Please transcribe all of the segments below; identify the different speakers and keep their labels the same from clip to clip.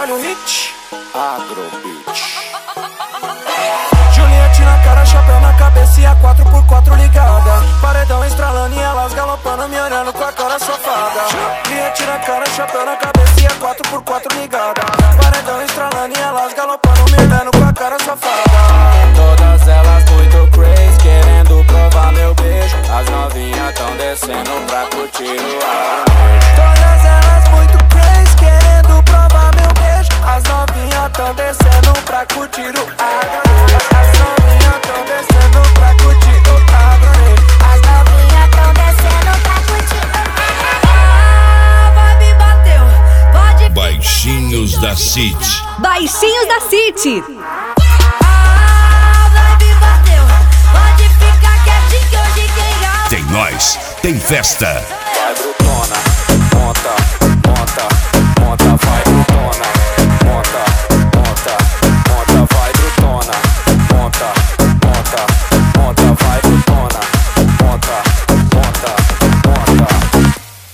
Speaker 1: Olha o hit, Agrobeat. Juliette na cara, chapéu na cabeça e a 4x4 ligada. Paredão estralando e elas galopando, me olhando com a cara safada. Juliette na cara, chapéu na cabeça e a 4x4 ligada. Paredão estralando e elas galopando, me olhando com a cara safada. Todas elas muito crazy, querendo provar meu beijo. As novinhas tão descendo pra curtir o Agrobeat. Todas elas muito crazy, querendo provar meu beijo. As novinhas tão descendo pra curtir o Agrobeat. As novinhas tão descendo pra curtir o Agrobeat.
Speaker 2: As novinhas tão descendo pra curtir o Agrobeat.
Speaker 3: Vai me bateu, pode
Speaker 4: Baixinhos da City.
Speaker 5: Baixinhos da City.
Speaker 3: vai me bateu, pode ficar quietinho que hoje quem ganha.
Speaker 4: Tem nós, tem festa.
Speaker 1: Vai brutona, monta, monta, monta, vai brutona, monta, monta, monta, vai brutona, monta, monta, monta, vai brutona, monta, monta, monta.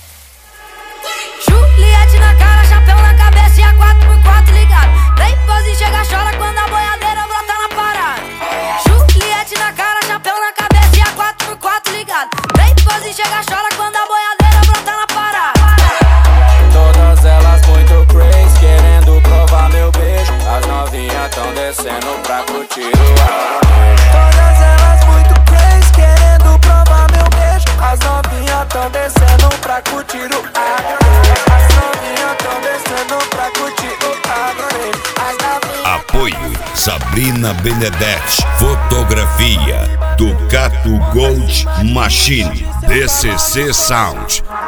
Speaker 3: Juliette na cara, chapéu na cabeça e a 4x4 ligado. Vem pose, chega, chora quando a boiadeira brota na parada. Juliette na cara, chapéu na cabeça e a 4x4 ligado. Vem pose, chega, chora quando a boiadeira brota na parada.
Speaker 1: Todas elas muito crazy, querendo provar meu beijo. As novinhas tão descendo pra curtir o Agrobeat. Todas elas muito crazy, querendo provar meu beijo. As novinhas tão descendo pra curtir o Agrobeat. As novinhas tão descendo pra curtir o Agrobeat. As novinhas.
Speaker 4: Apoio Sabrina Benedetti. Fotografia Ducato Gold Machine. DCC Sound.